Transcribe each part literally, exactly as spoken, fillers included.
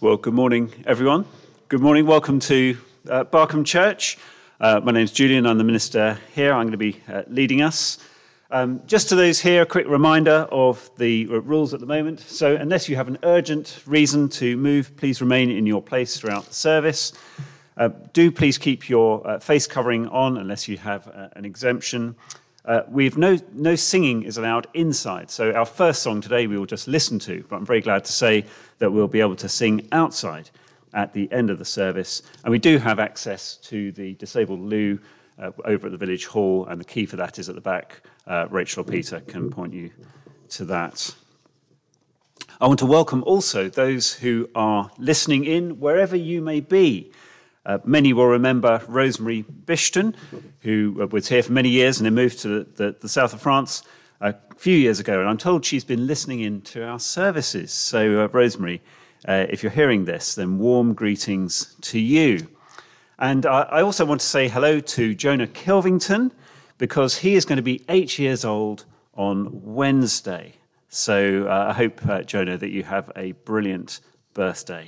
Well, good morning, everyone. Good morning. Welcome to uh, Barkham Church. Uh, my name's Julian. I'm the minister here. I'm going to be uh, leading us. Um, just to those here, a quick reminder of the rules at the moment. So unless you have an urgent reason to move, please remain in your place throughout the service. Uh, do please keep your uh, face covering on unless you have uh, an exemption. Uh, we've no no singing is allowed inside. So our first song today we will just listen to, but I'm very glad to say that we'll be able to sing outside at the end of the service. And we do have access to the disabled loo uh, over at the village hall, and the key for that is at the back. Uh, Rachel or Peter can point you to that. I want to welcome also those who are listening in wherever you may be. Uh, many will remember Rosemary Bishton, who was here for many years and then moved to the, the, the south of France a few years ago. And I'm told she's been listening in to our services. So, uh, Rosemary, uh, if you're hearing this, then warm greetings to you. And uh, I also want to say hello to Jonah Kilvington, because he is going to be eight years old on Wednesday. So uh, I hope, uh, Jonah, that you have a brilliant birthday.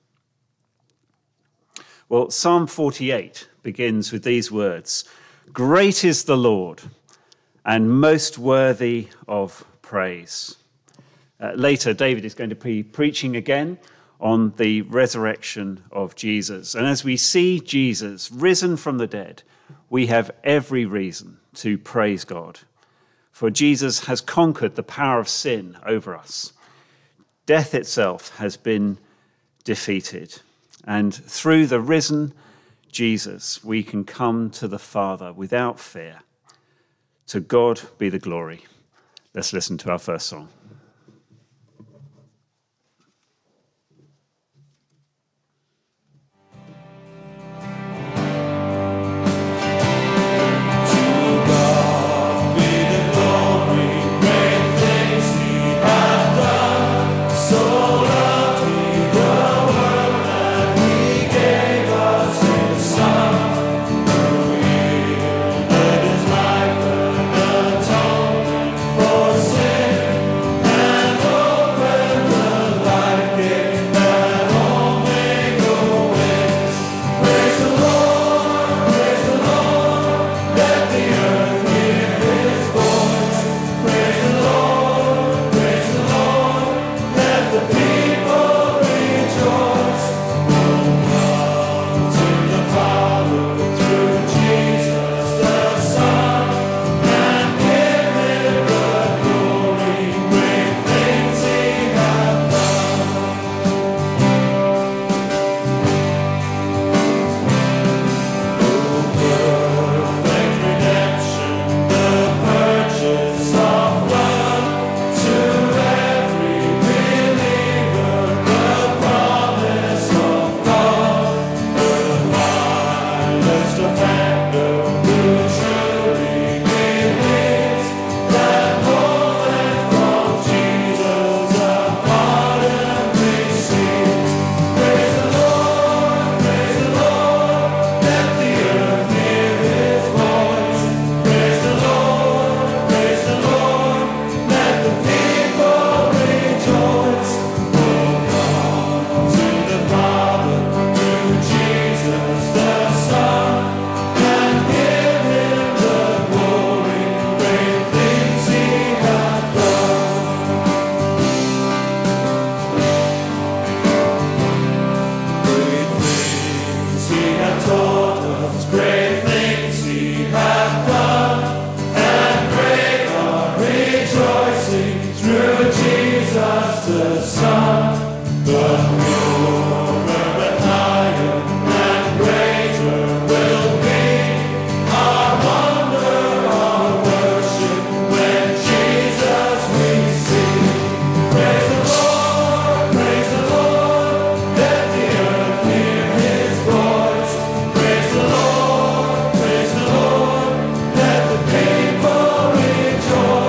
Well, Psalm forty-eight begins with these words: "Great is the Lord, and most worthy of praise." Uh, later, David is going to be preaching again on the resurrection of Jesus. And as we see Jesus risen from the dead, we have every reason to praise God. For Jesus has conquered the power of sin over us. Death itself has been defeated. And through the risen Jesus, we can come to the Father without fear. To God be the glory. Let's listen to our first song.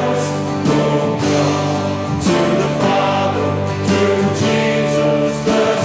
Jesus, the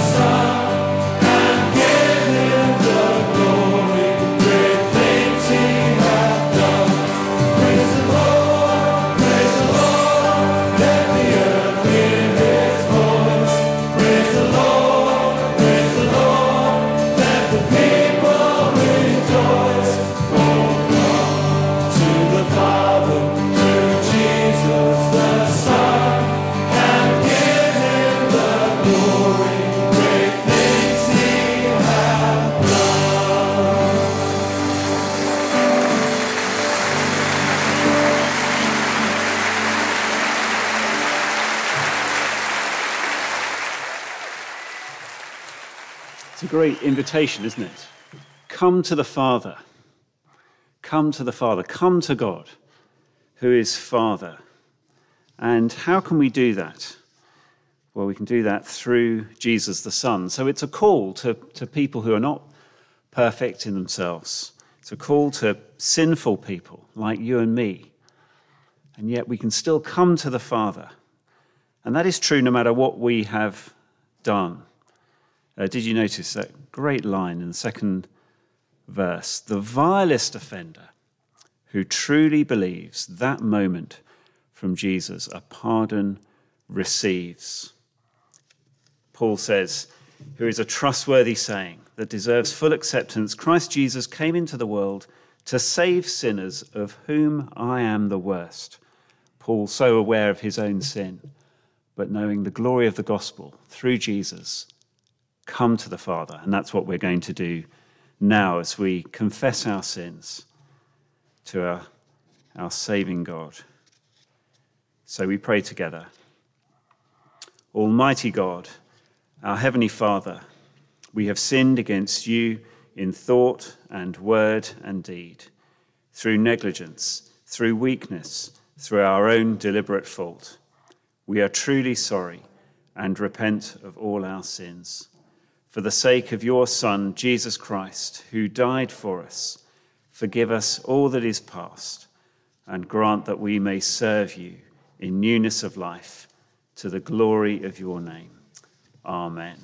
It's a great invitation, isn't it? Come to the Father. Come to the Father. Come to God, who is Father. And how can we do that? Well, we can do that through Jesus the Son. So it's a call to, to people who are not perfect in themselves. It's a call to sinful people like you and me. And yet we can still come to the Father. And that is true no matter what we have done. Uh, did you notice that great line in the second verse? The vilest offender who truly believes that moment from Jesus, a pardon receives. Paul says, who is a trustworthy saying that deserves full acceptance, Christ Jesus came into the world to save sinners, of whom I am the worst. Paul, so aware of his own sin, but knowing the glory of the gospel through Jesus, come to the Father. And that's what we're going to do now as we confess our sins to our, our saving God. So we pray together. Almighty God, our Heavenly Father, we have sinned against you in thought and word and deed, through negligence, through weakness, through our own deliberate fault. We are truly sorry and repent of all our sins. For the sake of your Son, Jesus Christ, who died for us, forgive us all that is past, and grant that we may serve you in newness of life, to the glory of your name. Amen.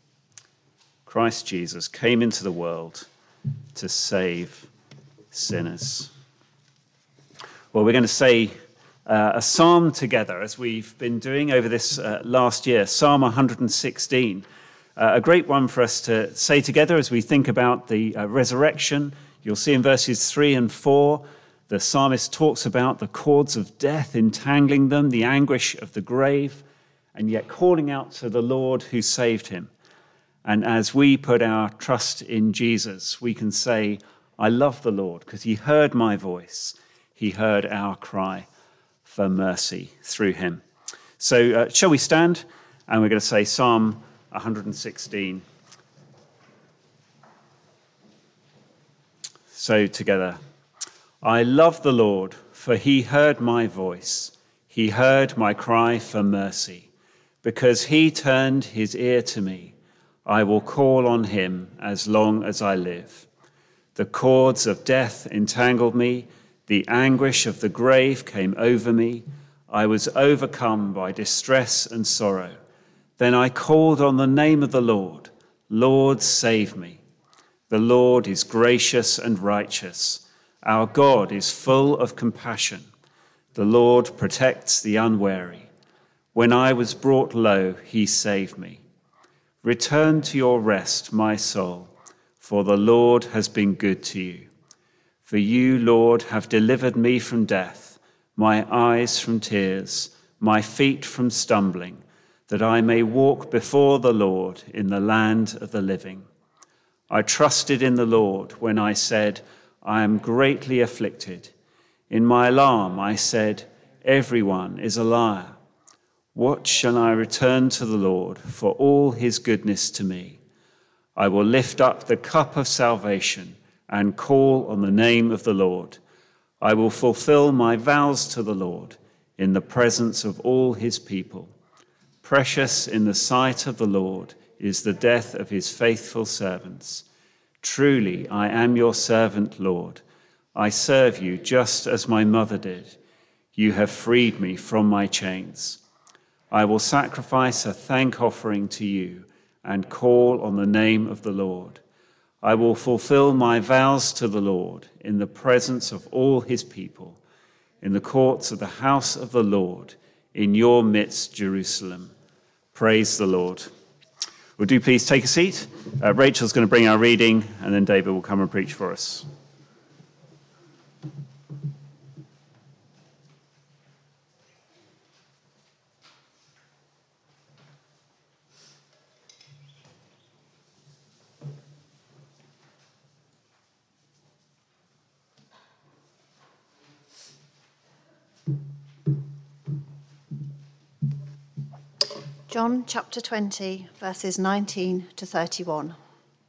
Christ Jesus came into the world to save sinners. Well, we're going to say uh, a psalm together, as we've been doing over this uh, last year, Psalm one hundred sixteen. Uh, a great one for us to say together as we think about the uh, resurrection. You'll see in verses three and four, the psalmist talks about the cords of death entangling them, the anguish of the grave, and yet calling out to the Lord who saved him. And as we put our trust in Jesus, we can say, I love the Lord because he heard my voice. He heard our cry for mercy through him. So uh, shall we stand? And we're going to say Psalm one hundred sixteen. So together, I love the Lord, for he heard my voice. He heard my cry for mercy. Because he turned his ear to me, I will call on him as long as I live. The cords of death entangled me. The anguish of the grave came over me. I was overcome by distress and sorrow. Then I called on the name of the Lord. Lord, save me. The Lord is gracious and righteous. Our God is full of compassion. The Lord protects the unwary. When I was brought low, he saved me. Return to your rest, my soul, for the Lord has been good to you. For you, Lord, have delivered me from death, my eyes from tears, my feet from stumbling, that I may walk before the Lord in the land of the living. I trusted in the Lord when I said, I am greatly afflicted. In my alarm I said, everyone is a liar. What shall I return to the Lord for all his goodness to me? I will lift up the cup of salvation and call on the name of the Lord. I will fulfill my vows to the Lord in the presence of all his people. Precious in the sight of the Lord is the death of his faithful servants. Truly, I am your servant, Lord. I serve you just as my mother did. You have freed me from my chains. I will sacrifice a thank offering to you and call on the name of the Lord. I will fulfill my vows to the Lord in the presence of all his people, in the courts of the house of the Lord, in your midst, Jerusalem. Praise the Lord. Well, do please take a seat. Uh, Rachel's going to bring our reading, and then David will come and preach for us. John chapter twenty, verses nineteen to thirty-one.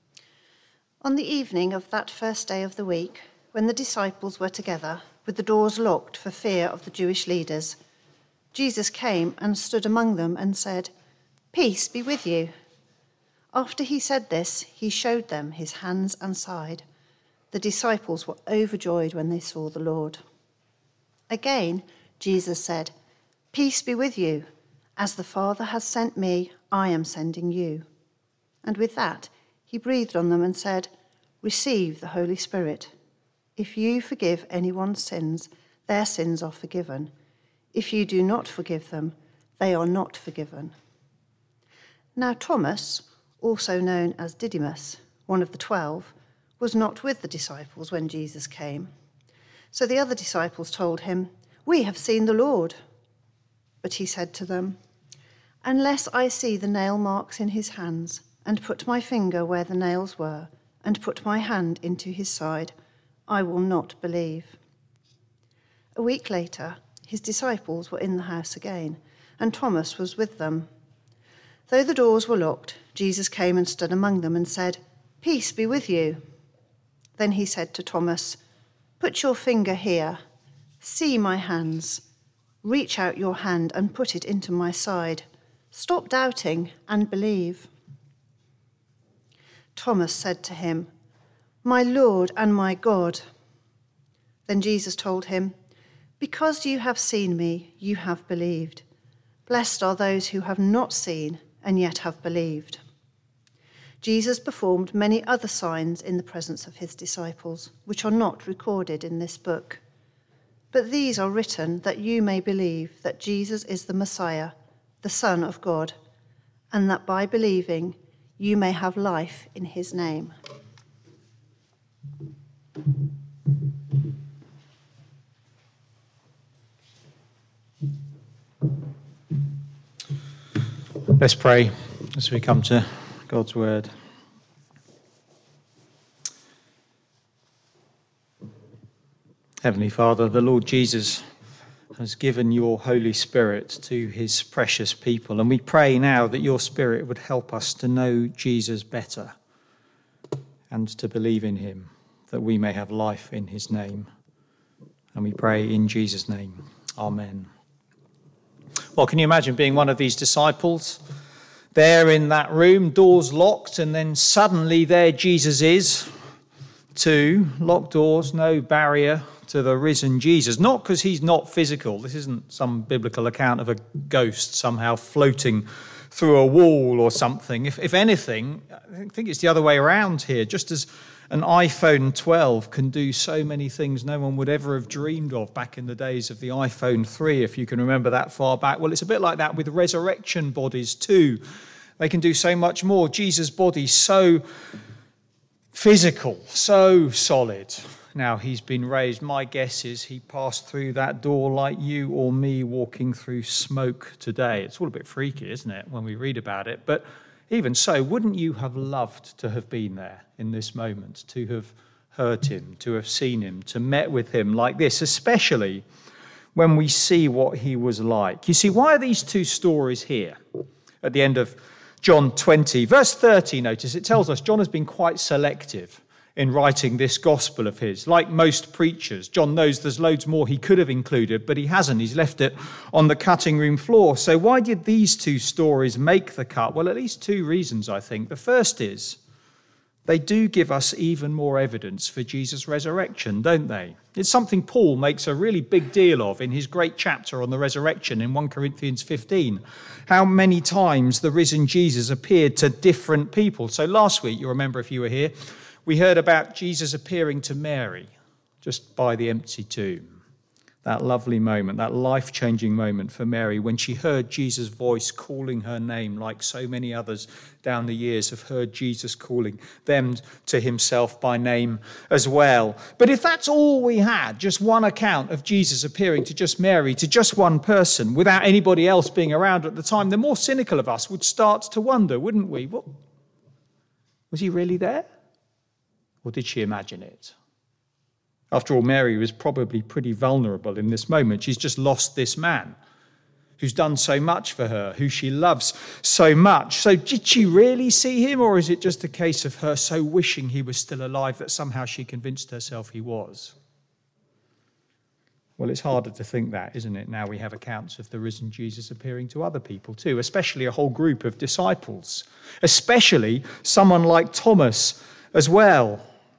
On the evening of that first day of the week, when the disciples were together, with the doors locked for fear of the Jewish leaders, Jesus came and stood among them and said, "Peace be with you." After he said this, he showed them his hands and side. The disciples were overjoyed when they saw the Lord. Again, Jesus said, "Peace be with you. As the Father has sent me, I am sending you." And with that, he breathed on them and said, "Receive the Holy Spirit. If you forgive anyone's sins, their sins are forgiven. If you do not forgive them, they are not forgiven." Now Thomas, also known as Didymus, one of the twelve, was not with the disciples when Jesus came. So the other disciples told him, "We have seen the Lord." But he said to them, "Unless I see the nail marks in his hands, and put my finger where the nails were, and put my hand into his side, I will not believe." A week later, his disciples were in the house again, and Thomas was with them. Though the doors were locked, Jesus came and stood among them and said, "Peace be with you." Then he said to Thomas, "Put your finger here. See my hands. Reach out your hand and put it into my side. Stop doubting and believe." Thomas said to him, "My Lord and my God." Then Jesus told him, "Because you have seen me, you have believed. Blessed are those who have not seen and yet have believed." Jesus performed many other signs in the presence of his disciples, which are not recorded in this book. But these are written that you may believe that Jesus is the Messiah, the Son of God, and that by believing you may have life in his name. Let's pray as we come to God's word. Heavenly Father, the Lord Jesus has given your Holy Spirit to his precious people, and we pray now that your Spirit would help us to know Jesus better and to believe in him, that we may have life in his name. And we pray in Jesus' name. Amen. Well, can you imagine being one of these disciples there in that room, doors locked, and then suddenly there Jesus is. Two locked doors, no barrier to the risen Jesus. Not because he's not physical. This isn't some biblical account of a ghost somehow floating through a wall or something. If, if anything, I think it's the other way around here. Just as an iPhone twelve can do so many things no one would ever have dreamed of back in the days of the iPhone three, if you can remember that far back. Well, it's a bit like that with resurrection bodies too. They can do so much more. Jesus' body so physical, so solid. Now he's been raised. My guess is he passed through that door like you or me walking through smoke today. It's all a bit freaky, isn't it, when we read about it? But even so, wouldn't you have loved to have been there in this moment, to have heard him, to have seen him, to met with him like this, especially when we see what he was like? You see, why are these two stories here at the end of John twenty? Verse thirty, notice, it tells us John has been quite selective in writing this gospel of his. Like most preachers, John knows there's loads more he could have included, but he hasn't. He's left it on the cutting room floor. So why did these two stories make the cut? Well, at least two reasons, I think. The first is they do give us even more evidence for Jesus' resurrection, don't they? It's something Paul makes a really big deal of in his great chapter on the resurrection in First Corinthians fifteen. How many times the risen Jesus appeared to different people. So last week, you remember if you were here, we heard about Jesus appearing to Mary just by the empty tomb. That lovely moment, that life-changing moment for Mary when she heard Jesus' voice calling her name, like so many others down the years have heard Jesus calling them to himself by name as well. But if that's all we had, just one account of Jesus appearing to just Mary, to just one person, without anybody else being around at the time, the more cynical of us would start to wonder, wouldn't we? What, was he really there? Or did she imagine it? After all, Mary was probably pretty vulnerable in this moment. She's just lost this man who's done so much for her, who she loves so much. So did she really see him, or is it just a case of her so wishing he was still alive that somehow she convinced herself he was? Well, it's harder to think that, isn't it? Now we have accounts of the risen Jesus appearing to other people too, especially a whole group of disciples, especially someone like Thomas as well.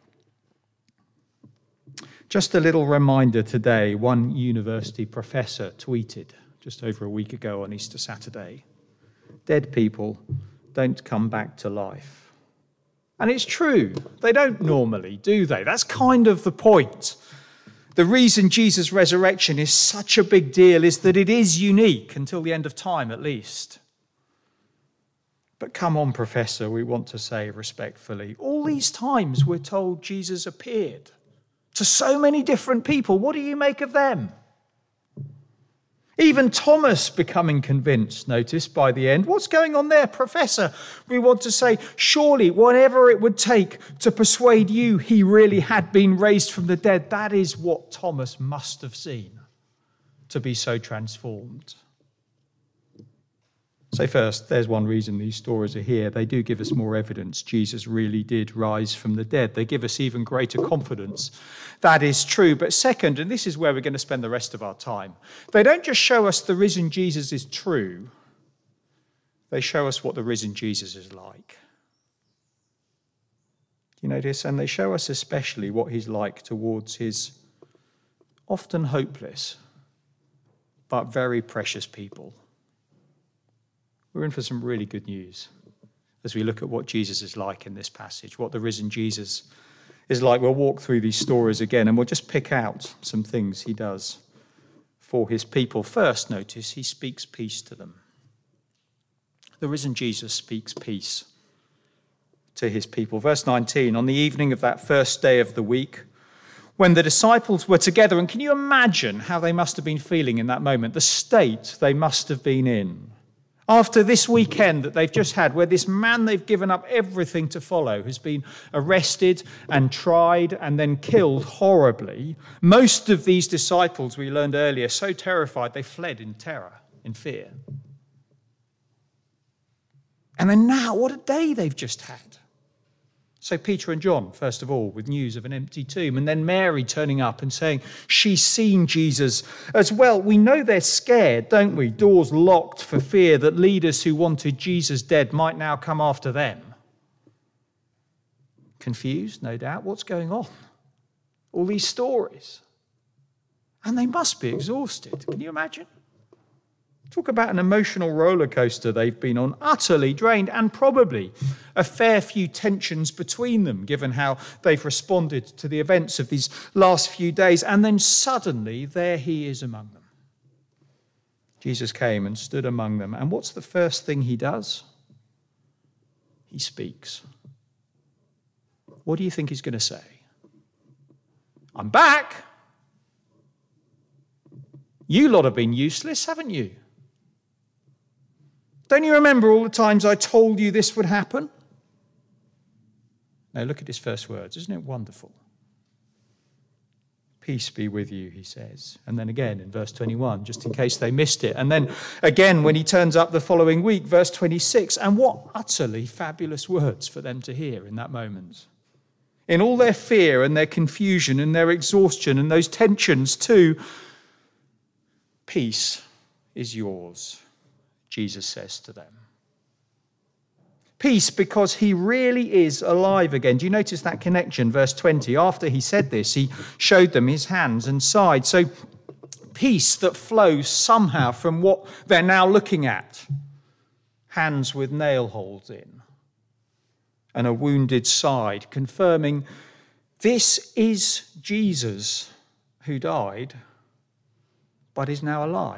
Just a little reminder today, one university professor tweeted just over a week ago on Easter Saturday, dead people don't come back to life. And it's true, they don't normally, do they? That's kind of the point. The reason Jesus' resurrection is such a big deal is that it is unique until the end of time, at least. But come on, Professor, we want to say respectfully, all these times we're told Jesus appeared to so many different people. What do you make of them? Even Thomas becoming convinced, notice, by the end. What's going on there, Professor? We want to say, surely whatever it would take to persuade you he really had been raised from the dead, that is what Thomas must have seen to be so transformed. So first, there's one reason these stories are here. They do give us more evidence Jesus really did rise from the dead. They give us even greater confidence that is true. But second, and this is where we're going to spend the rest of our time, they don't just show us the risen Jesus is true. They show us what the risen Jesus is like. Do you notice? And they show us especially what he's like towards his often hopeless but very precious people. We're in for some really good news as we look at what Jesus is like in this passage, what the risen Jesus is like. We'll walk through these stories again and we'll just pick out some things he does for his people. First, notice he speaks peace to them. The risen Jesus speaks peace to his people. Verse nineteen, on the evening of that first day of the week, when the disciples were together, and can you imagine how they must have been feeling in that moment, the state they must have been in? After this weekend that they've just had, where this man they've given up everything to follow has been arrested and tried and then killed horribly, most of these disciples, we learned earlier, so terrified they fled in terror, in fear. And then now, what a day they've just had. So Peter and John, first of all, with news of an empty tomb, and then Mary turning up and saying she's seen Jesus as well. We know they're scared, don't we? Doors locked for fear that leaders who wanted Jesus dead might now come after them. Confused, no doubt. What's going on? All these stories. And they must be exhausted. Can you imagine? Talk about an emotional roller coaster they've been on, utterly drained, and probably a fair few tensions between them, given how they've responded to the events of these last few days. And then suddenly, there he is among them. Jesus came and stood among them. And what's the first thing he does? He speaks. What do you think he's going to say? I'm back. You lot have been useless, haven't you? Don't you remember all the times I told you this would happen? Now look at his first words. Isn't it wonderful? Peace be with you, he says. And then again in verse twenty-one, just in case they missed it. And then again when he turns up the following week, verse twenty-six. And what utterly fabulous words for them to hear in that moment. In all their fear and their confusion and their exhaustion and those tensions too, peace is yours, Jesus says to them. Peace because he really is alive again. Do you notice that connection? Verse twenty, after he said this, he showed them his hands and side. So peace that flows somehow from what they're now looking at. Hands with nail holes in and a wounded side, confirming this is Jesus who died but is now alive.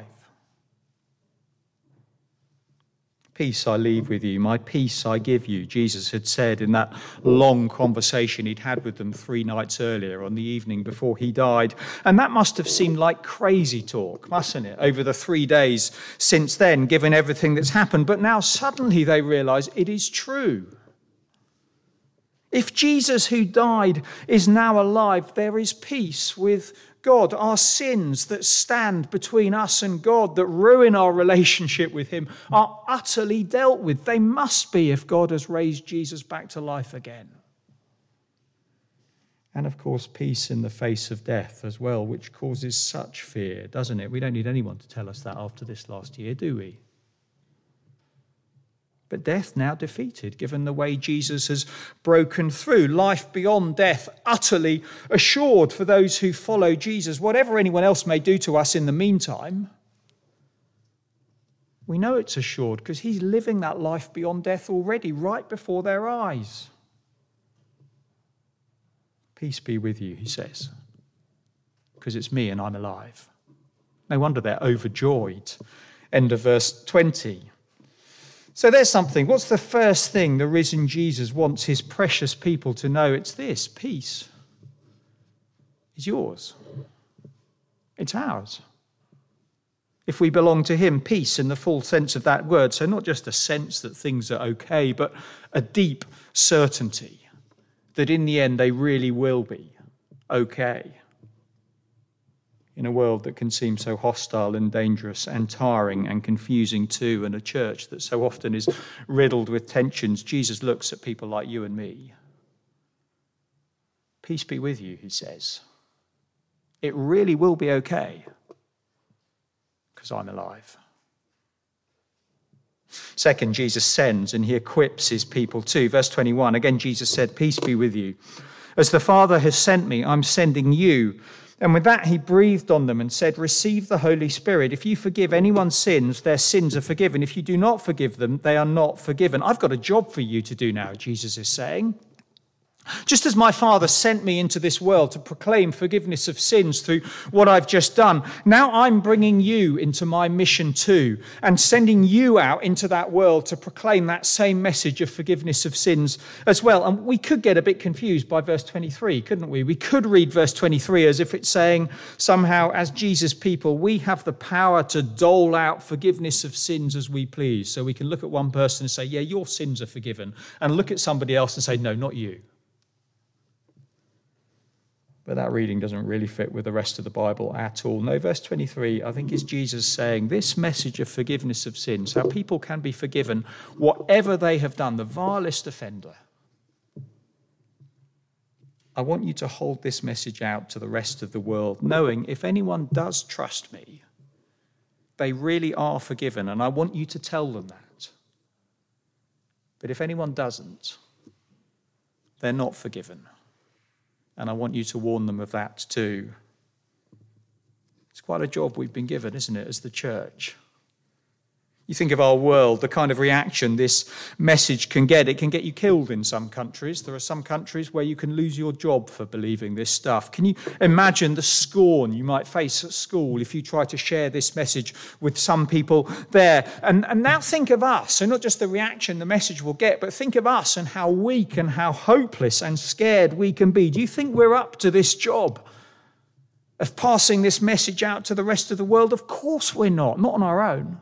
Peace I leave with you, my peace I give you, Jesus had said in that long conversation he'd had with them three nights earlier on the evening before he died. And that must have seemed like crazy talk, mustn't it, over the three days since then, given everything that's happened. But now suddenly they realise it is true. If Jesus who died is now alive, there is peace with God. Our sins that stand between us and God, that ruin our relationship with him, are utterly dealt with. They must be if God has raised Jesus back to life again. And of course, peace in the face of death as well, which causes such fear, doesn't it? We don't need anyone to tell us that after this last year, do we? But death now defeated, given the way Jesus has broken through. Life beyond death, utterly assured for those who follow Jesus. Whatever anyone else may do to us in the meantime, we know it's assured because he's living that life beyond death already, right before their eyes. Peace be with you, he says, because it's me and I'm alive. No wonder they're overjoyed. End of verse twenty. So there's something. What's the first thing the risen Jesus wants his precious people to know? It's this: peace is yours. It's ours. If we belong to him, peace in the full sense of that word. So not just a sense that things are okay, but a deep certainty that in the end they really will be okay. In a world that can seem so hostile and dangerous and tiring and confusing too, and a church that so often is riddled with tensions, Jesus looks at people like you and me. Peace be with you, he says. It really will be okay because I'm alive. Second, Jesus sends and he equips his people too. Verse twenty-one, again Jesus said, peace be with you. As the Father has sent me, I'm sending you. And with that, he breathed on them and said, receive the Holy Spirit. If you forgive anyone's sins, their sins are forgiven. If you do not forgive them, they are not forgiven. I've got a job for you to do now, Jesus is saying. Just as my Father sent me into this world to proclaim forgiveness of sins through what I've just done, now I'm bringing you into my mission too, and sending you out into that world to proclaim that same message of forgiveness of sins as well. And we could get a bit confused by verse twenty-three, couldn't we? We could read verse twenty-three as if it's saying somehow, as Jesus' people, we have the power to dole out forgiveness of sins as we please. So we can look at one person and say, yeah, your sins are forgiven, and look at somebody else and say, no, not you. But that reading doesn't really fit with the rest of the Bible at all. No, verse twenty-three, I think, is Jesus saying this message of forgiveness of sins, how people can be forgiven whatever they have done, the vilest offender. I want you to hold this message out to the rest of the world, knowing if anyone does trust me, they really are forgiven, and I want you to tell them that. But if anyone doesn't, they're not forgiven. And I want you to warn them of that too. It's quite a job we've been given, isn't it, as the church? You think of our world, the kind of reaction this message can get. It can get you killed in some countries. There are some countries where you can lose your job for believing this stuff. Can you imagine the scorn you might face at school if you try to share this message with some people there? And, and now think of us, so not just the reaction the message will get, but think of us and how weak and how hopeless and scared we can be. Do you think we're up to this job of passing this message out to the rest of the world? Of course we're not, not on our own.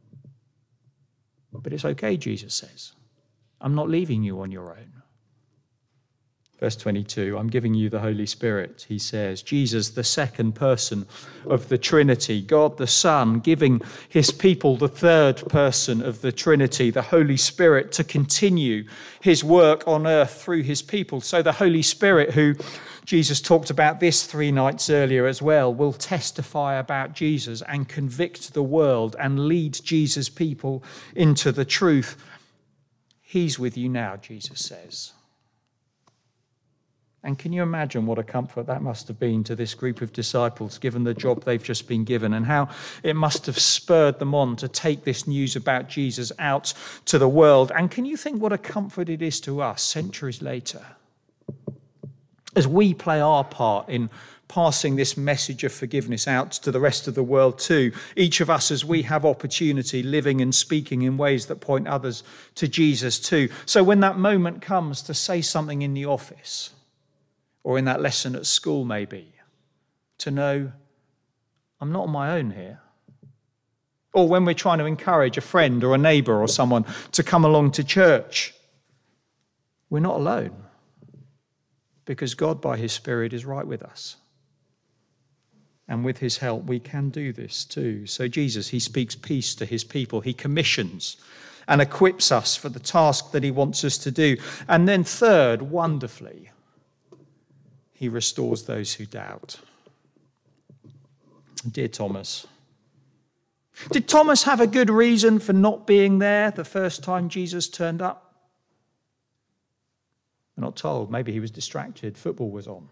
But it's okay, Jesus says. I'm not leaving you on your own. Verse twenty-two, I'm giving you the Holy Spirit, he says. Jesus, the second person of the Trinity, God the Son, giving his people the third person of the Trinity, the Holy Spirit, to continue his work on earth through his people. So the Holy Spirit, who Jesus talked about this three nights earlier as well, will testify about Jesus and convict the world and lead Jesus' people into the truth. He's with you now, Jesus says. And can you imagine what a comfort that must have been to this group of disciples, given the job they've just been given, and how it must have spurred them on to take this news about Jesus out to the world. And can you think what a comfort it is to us centuries later, as we play our part in passing this message of forgiveness out to the rest of the world too. Each of us, as we have opportunity, living and speaking in ways that point others to Jesus too. So when that moment comes to say something in the office, or in that lesson at school maybe, to know I'm not on my own here. Or when we're trying to encourage a friend or a neighbour or someone to come along to church, we're not alone. because God by his Spirit is right with us. And with his help, we can do this too. So Jesus, he speaks peace to his people. He commissions and equips us for the task that he wants us to do. And then third, wonderfully, he restores those who doubt. Dear Thomas, did Thomas have a good reason for not being there the first time Jesus turned up? We're not told. Maybe he was distracted. Football was on.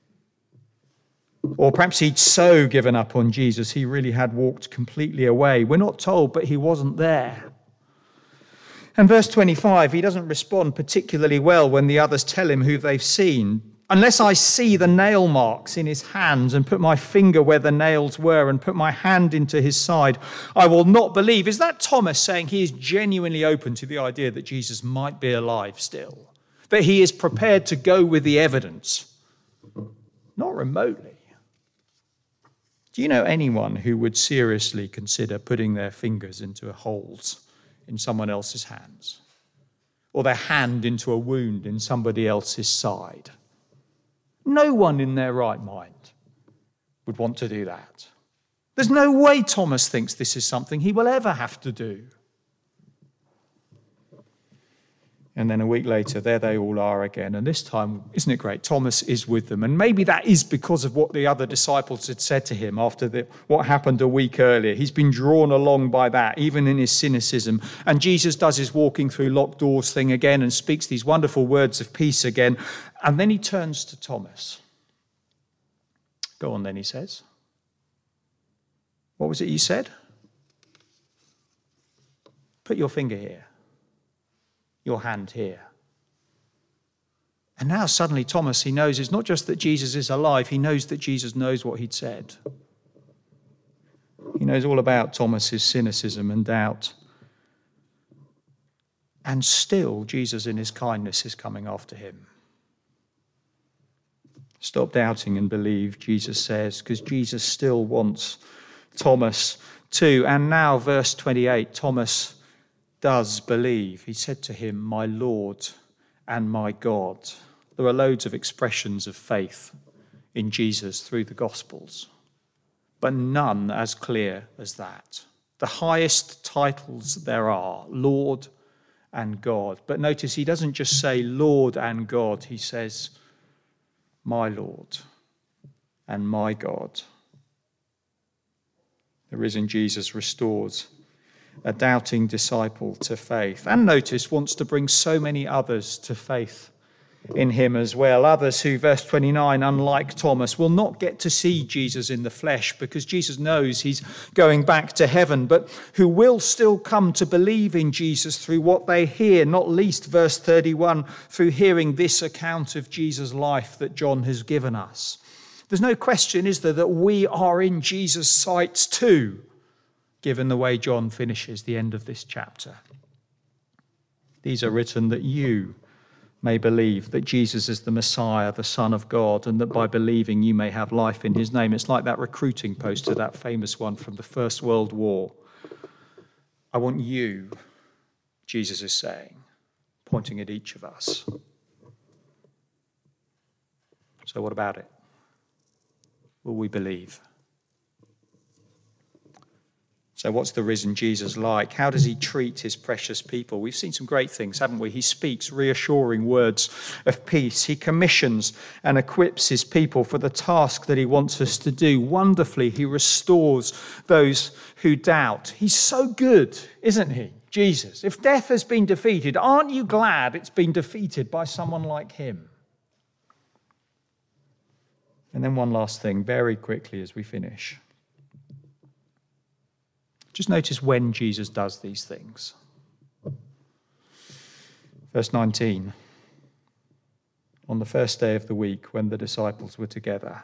Or perhaps he'd so given up on Jesus, he really had walked completely away. We're not told, but he wasn't there. And verse twenty-five, he doesn't respond particularly well when the others tell him who they've seen. Unless I see the nail marks in his hands and put my finger where the nails were and put my hand into his side, I will not believe. Is that Thomas saying he is genuinely open to the idea that Jesus might be alive still? That he is prepared to go with the evidence? Not remotely. Do you know anyone who would seriously consider putting their fingers into holes in someone else's hands? Or their hand into a wound in somebody else's side? No one in their right mind would want to do that. There's no way Thomas thinks this is something he will ever have to do. And then a week later, there they all are again. And this time, isn't it great? Thomas is with them. And maybe that is because of what the other disciples had said to him after the, what happened a week earlier. He's been drawn along by that, even in his cynicism. And Jesus does his walking through locked doors thing again and speaks these wonderful words of peace again. And then he turns to Thomas. Go on then, he says. What was it you said? Put your finger here. Your hand here. And now suddenly Thomas, he knows it's not just that Jesus is alive, he knows that Jesus knows what he'd said. He knows all about Thomas's cynicism and doubt. And still, Jesus in his kindness is coming after him. Stop doubting and believe, Jesus says, because Jesus still wants Thomas too. And now, verse twenty-eight, Thomas does believe. He said to him, my Lord and my God. There are loads of expressions of faith in Jesus through the Gospels, but none as clear as that. The highest titles there are, Lord and God. But notice he doesn't just say Lord and God, he says, my Lord and my God. The risen Jesus restores a doubting disciple to faith. And notice, wants to bring so many others to faith in him as well. Others who, verse twenty-nine, unlike Thomas, will not get to see Jesus in the flesh because Jesus knows he's going back to heaven, but who will still come to believe in Jesus through what they hear, not least, verse thirty-one, through hearing this account of Jesus' life that John has given us. There's no question, is there, that we are in Jesus' sights too, given the way John finishes the end of this chapter. These are written that you may believe that Jesus is the Messiah, the Son of God, and that by believing you may have life in his name. It's like that recruiting poster, that famous one from the First World War. I want you, Jesus is saying, pointing at each of us. So what about it? Will we believe? So what's the risen Jesus like? How does he treat his precious people? We've seen some great things, haven't we? He speaks reassuring words of peace. He commissions and equips his people for the task that he wants us to do. Wonderfully, he restores those who doubt. He's so good, isn't he, Jesus? If death has been defeated, aren't you glad it's been defeated by someone like him? And then one last thing, very quickly as we finish. Just notice when Jesus does these things. Verse nineteen. On the first day of the week when the disciples were together.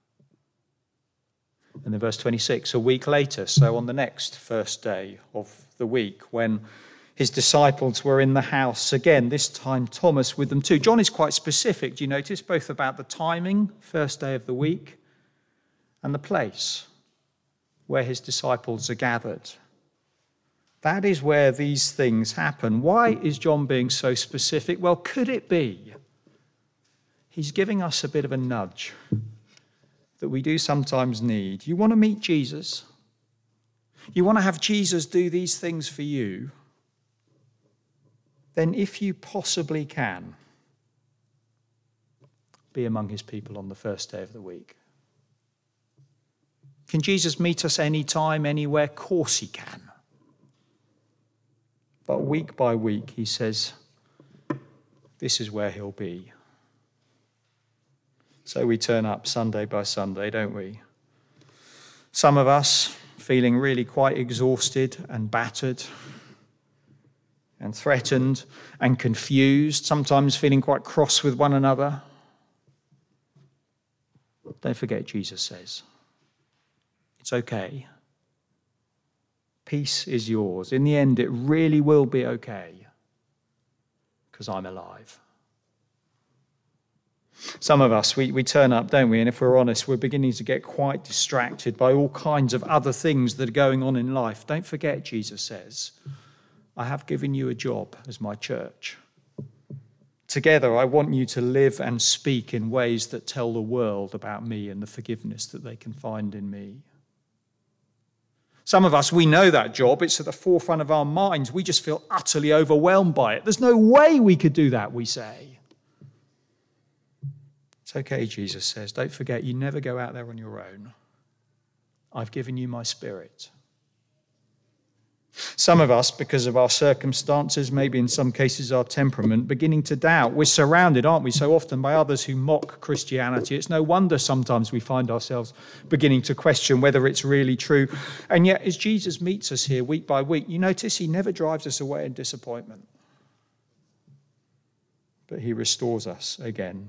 And then verse twenty-six, a week later, so on the next first day of the week when his disciples were in the house. Again, this time Thomas with them too. John is quite specific, do you notice, both about the timing, first day of the week, and the place where his disciples are gathered. That is where these things happen. Why is John being so specific? Well, could it be he's giving us a bit of a nudge that we do sometimes need. You want to meet Jesus? You want to have Jesus do these things for you? Then if you possibly can, be among his people on the first day of the week. Can Jesus meet us anytime, anywhere? Of course he can. But week by week, he says, this is where he'll be. So we turn up Sunday by Sunday, don't we? Some of us feeling really quite exhausted and battered and threatened and confused, sometimes feeling quite cross with one another. Don't forget, Jesus says, it's okay. Peace is yours. In the end, it really will be okay because I'm alive. Some of us, we, we turn up, don't we? And if we're honest, we're beginning to get quite distracted by all kinds of other things that are going on in life. Don't forget, Jesus says, I have given you a job as my church. Together, I want you to live and speak in ways that tell the world about me and the forgiveness that they can find in me. Some of us, we know that job. It's at the forefront of our minds. We just feel utterly overwhelmed by it. There's no way we could do that, we say. It's okay, Jesus says. Don't forget, you never go out there on your own. I've given you my Spirit. Some of us, because of our circumstances, maybe in some cases our temperament, beginning to doubt. We're surrounded, aren't we, so often by others who mock Christianity. It's no wonder sometimes we find ourselves beginning to question whether it's really true. And yet, as Jesus meets us here week by week, you notice he never drives us away in disappointment. But he restores us again.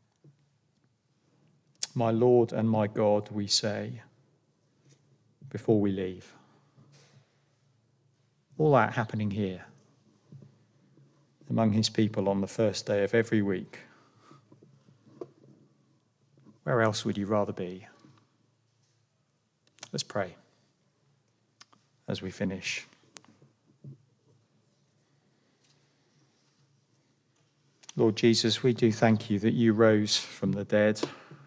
My Lord and my God, we say, before we leave. All that happening here, among his people on the first day of every week. Where else would you rather be? Let's pray as we finish. Lord Jesus, we do thank you that you rose from the dead,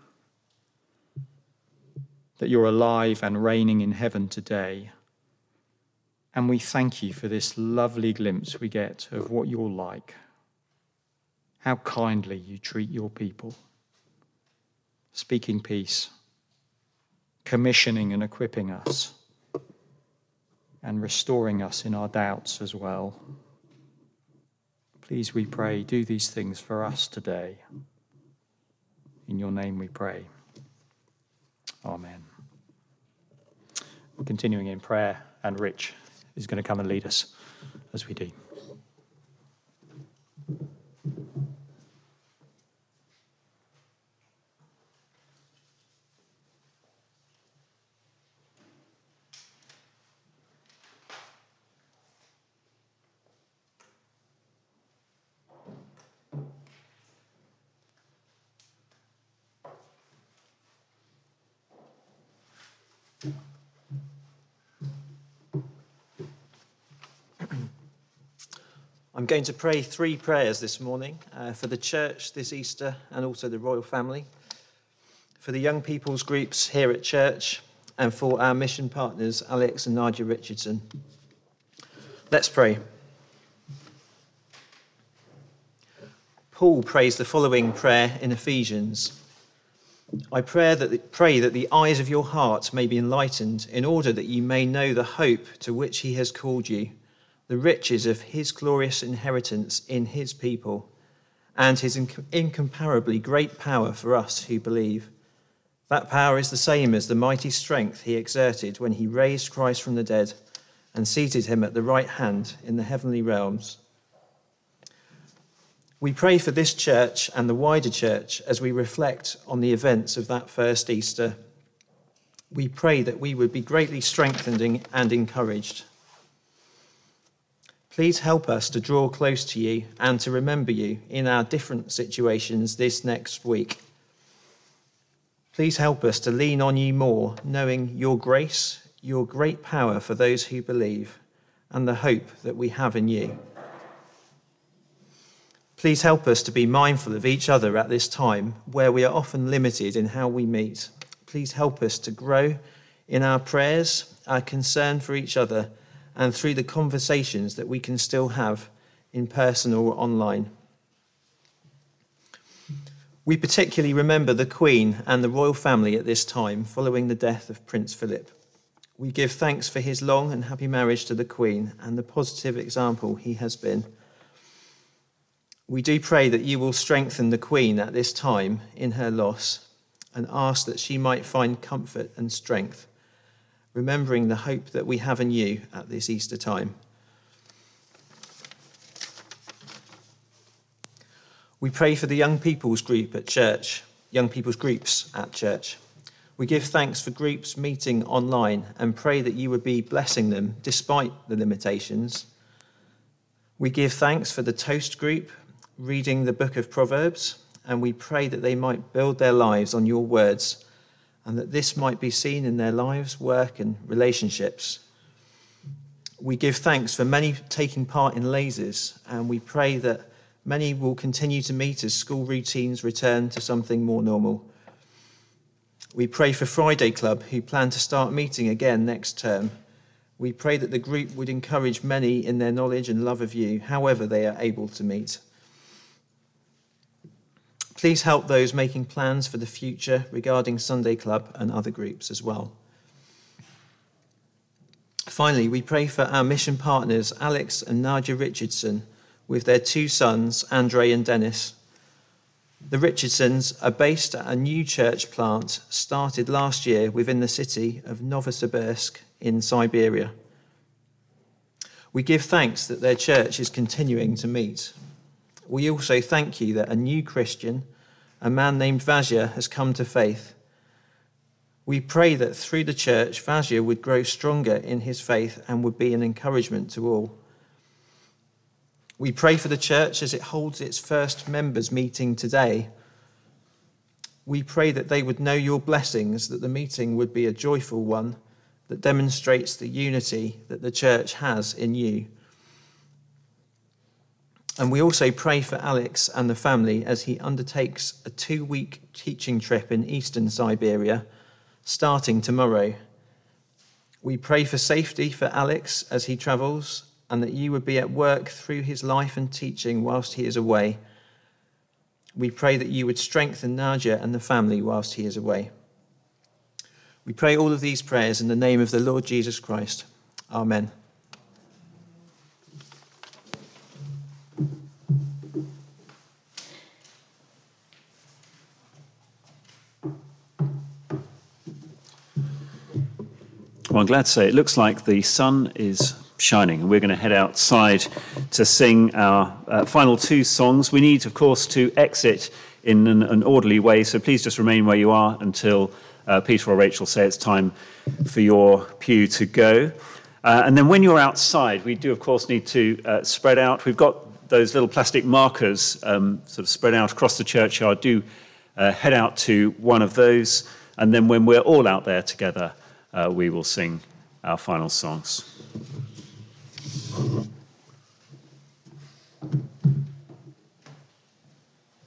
that you're alive and reigning in heaven today. And we thank you for this lovely glimpse we get of what you're like, how kindly you treat your people, speaking peace, commissioning and equipping us, and restoring us in our doubts as well. Please, we pray, do these things for us today. In your name we pray. Amen. Continuing in prayer, and Rich is going to come and lead us as we do. I'm going to pray three prayers this morning uh, for the church this Easter and also the royal family, for the young people's groups here at church, and for our mission partners, Alex and Nadia Richardson. Let's pray. Paul prays the following prayer in Ephesians. I pray that, the, pray that the eyes of your heart may be enlightened, in order that you may know the hope to which he has called you, the riches of his glorious inheritance in his people, and his inc- incomparably great power for us who believe. That power is the same as the mighty strength he exerted when he raised Christ from the dead and seated him at the right hand in the heavenly realms. We pray for this church and the wider church as we reflect on the events of that first Easter. We pray that we would be greatly strengthened and encouraged. Please help us to draw close to you and to remember you in our different situations this next week. Please help us to lean on you more, knowing your grace, your great power for those who believe, and the hope that we have in you. Please help us to be mindful of each other at this time where we are often limited in how we meet. Please help us to grow in our prayers, our concern for each other, and through the conversations that we can still have in person or online. We particularly remember the Queen and the royal family at this time following the death of Prince Philip. We give thanks for his long and happy marriage to the Queen and the positive example he has been. We do pray that you will strengthen the Queen at this time in her loss and ask that she might find comfort and strength, remembering the hope that we have in you at this Easter time. We pray for the young people's group at church, young people's groups at church. We give thanks for groups meeting online and pray that you would be blessing them despite the limitations. We give thanks for the Toast group, reading the book of Proverbs, and we pray that they might build their lives on your words and that this might be seen in their lives, work and relationships. We give thanks for many taking part in lasers, and we pray that many will continue to meet as school routines return to something more normal. We pray for Friday Club, who plan to start meeting again next term. We pray that the group would encourage many in their knowledge and love of you, however they are able to meet. Please help those making plans for the future regarding Sunday Club and other groups as well. Finally, we pray for our mission partners, Alex and Nadia Richardson, with their two sons, Andre and Dennis. The Richardsons are based at a new church plant started last year within the city of Novosibirsk in Siberia. We give thanks that their church is continuing to meet. We also thank you that a new Christian, a man named Vazia, has come to faith. We pray that through the church, Vazia would grow stronger in his faith and would be an encouragement to all. We pray for the church as it holds its first members' meeting today. We pray that they would know your blessings, that the meeting would be a joyful one that demonstrates the unity that the church has in you. And we also pray for Alex and the family as he undertakes a two-week teaching trip in eastern Siberia, starting tomorrow. We pray for safety for Alex as he travels, and that you would be at work through his life and teaching whilst he is away. We pray that you would strengthen Nadia and the family whilst he is away. We pray all of these prayers in the name of the Lord Jesus Christ. Amen. Well, I'm glad to say it looks like the sun is shining, and we're going to head outside to sing our uh, final two songs. We need, of course, to exit in an, an orderly way, so please just remain where you are until uh, Peter or Rachel say it's time for your pew to go. Uh, and then when you're outside, we do, of course, need to uh, spread out. We've got those little plastic markers um, sort of spread out across the churchyard. Do uh, head out to one of those, and then when we're all out there together, uh, we will sing our final songs.